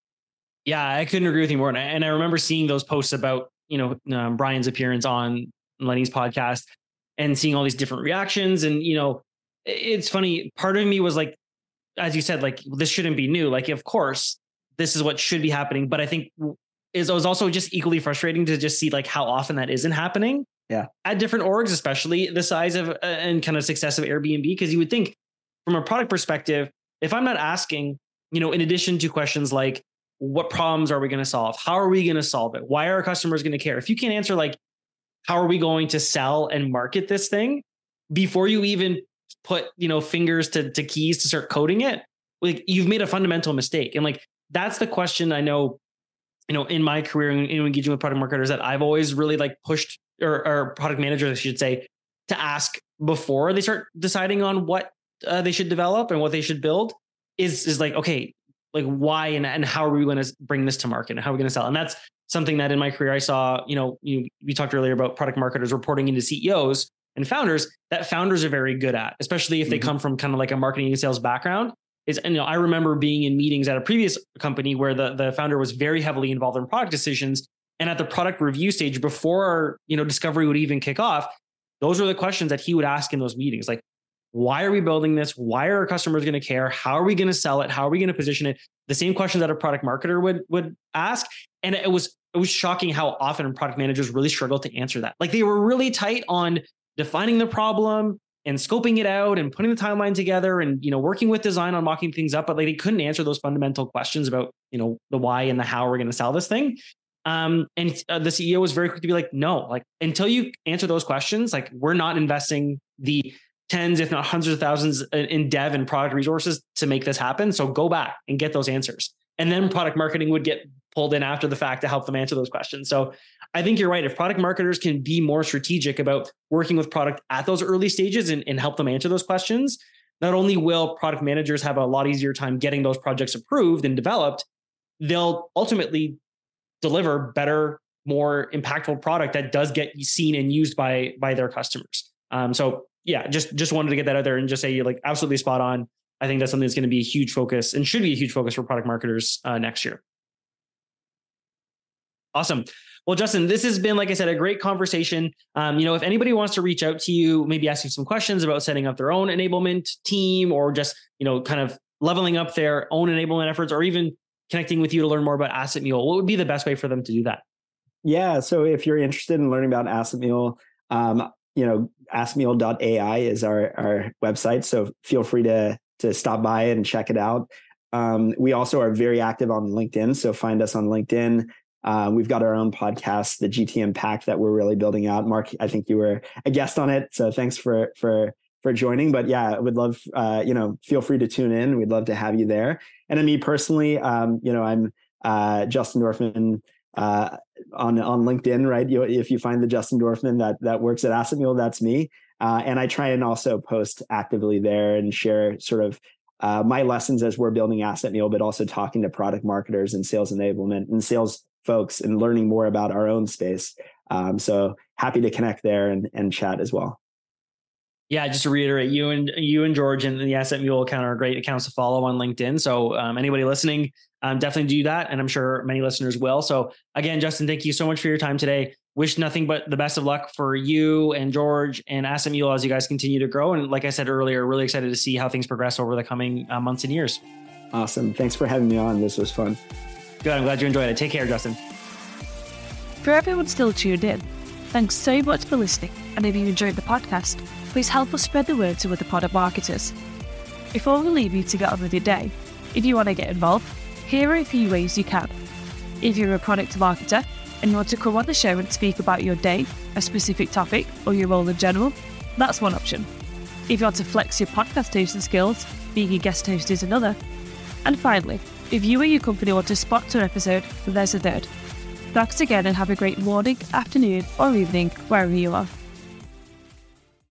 Yeah, I couldn't agree with you more. And I, and I remember seeing those posts about, you know, um, Brian's appearance on Lenny's podcast and seeing all these different reactions. And, you know, it's funny. Part of me was like, as you said, like, this shouldn't be new. Like, of course, this is what should be happening. But I think is it was also just equally frustrating to just see like how often that isn't happening. Yeah. At different orgs, especially the size of uh, and kind of success of Airbnb, because you would think from a product perspective, if I'm not asking, you know, in addition to questions like, what problems are we going to solve? How are we going to solve it? Why are our customers going to care? If you can't answer like, how are we going to sell and market this thing before you even put, you know, fingers to, to keys to start coding it, like you've made a fundamental mistake. And like, that's the question I know, you know, in my career and in engaging with product marketers that I've always really like pushed or, or product managers, I should say, to ask before they start deciding on what uh, they should develop and what they should build is, is like, okay, like why and, and how are we going to bring this to market and how are we going to sell? And that's something that in my career I saw, you know, you, we talked earlier about product marketers reporting into C E Os and founders that founders are very good at, especially if they mm-hmm. come from kind of like a marketing and sales background. Is, and, you know, I remember being in meetings at a previous company where the, the founder was very heavily involved in product decisions. And at the product review stage, before, you know, discovery would even kick off, those were the questions that he would ask in those meetings. Like, why are we building this? Why are our customers going to care? How are we going to sell it? How are we going to position it? The same questions that a product marketer would, would ask. And it was, it was shocking how often product managers really struggled to answer that. Like they were really tight on defining the problem and scoping it out and putting the timeline together and, you know, working with design on mocking things up, but like they couldn't answer those fundamental questions about, you know, the why and the how we're going to sell this thing. Um, and uh, the C E O was very quick to be like, no, like until you answer those questions, like we're not investing the tens, if not hundreds of thousands in dev and product resources to make this happen. So go back and get those answers. And then product marketing would get pulled in after the fact to help them answer those questions. So I think you're right. If product marketers can be more strategic about working with product at those early stages and, and help them answer those questions, not only will product managers have a lot easier time getting those projects approved and developed, they'll ultimately deliver better, more impactful product that does get seen and used by, by their customers. Um, so yeah, just, just wanted to get that out there and just say you're like absolutely spot on. I think that's something that's going to be a huge focus and should be a huge focus for product marketers uh, next year. Awesome. Well, Justin, this has been, like I said, a great conversation. Um, you know, if anybody wants to reach out to you, maybe ask you some questions about setting up their own enablement team, or just, you know, kind of leveling up their own enablement efforts, or even connecting with you to learn more about Asset Mule, what would be the best way for them to do that? Yeah. So if you're interested in learning about Asset Mule, um, you know, asset mule dot A I is our, our website. So feel free to, to stop by and check it out. Um, we also are very active on LinkedIn. So find us on LinkedIn. Uh, we've got our own podcast, the G T Impact, that we're really building out. Mark, I think you were a guest on it. So thanks for, for, for joining. But yeah, I would love, uh, you know, feel free to tune in. We'd love to have you there. And then me personally, um, you know, I'm uh, Justin Dorfman uh, on, on LinkedIn, right? You, if you find the Justin Dorfman that, that works at Asset Mule, that's me. Uh, and I try and also post actively there and share sort of uh, my lessons as we're building Asset Mule, but also talking to product marketers and sales enablement and sales folks and learning more about our own space. Um, so happy to connect there and, and chat as well. Yeah, just to reiterate, you and you and George and the Asset Mule account are great accounts to follow on LinkedIn. So um, anybody listening, um, definitely do that. And I'm sure many listeners will. So again, Justin, thank you so much for your time today. Wish nothing but the best of luck for you and George and Asset Mule as you guys continue to grow. And like I said earlier, really excited to see how things progress over the coming uh, months and years. Awesome. Thanks for having me on. This was fun. Good. I'm glad you enjoyed it. Take care, Justin. For everyone still tuned in, thanks so much for listening. And if you enjoyed the podcast, please help us spread the word to other product marketers. Before we leave you to get on with your day, if you want to get involved, here are a few ways you can. If you're a product marketer and you want to come on the show and speak about your day, a specific topic, or your role in general, that's one option. If you want to flex your podcast hosting skills, being a guest host is another. And finally, if you or your company want to sponsor an episode, there's a third. Thanks again and have a great morning, afternoon, or evening, wherever you are.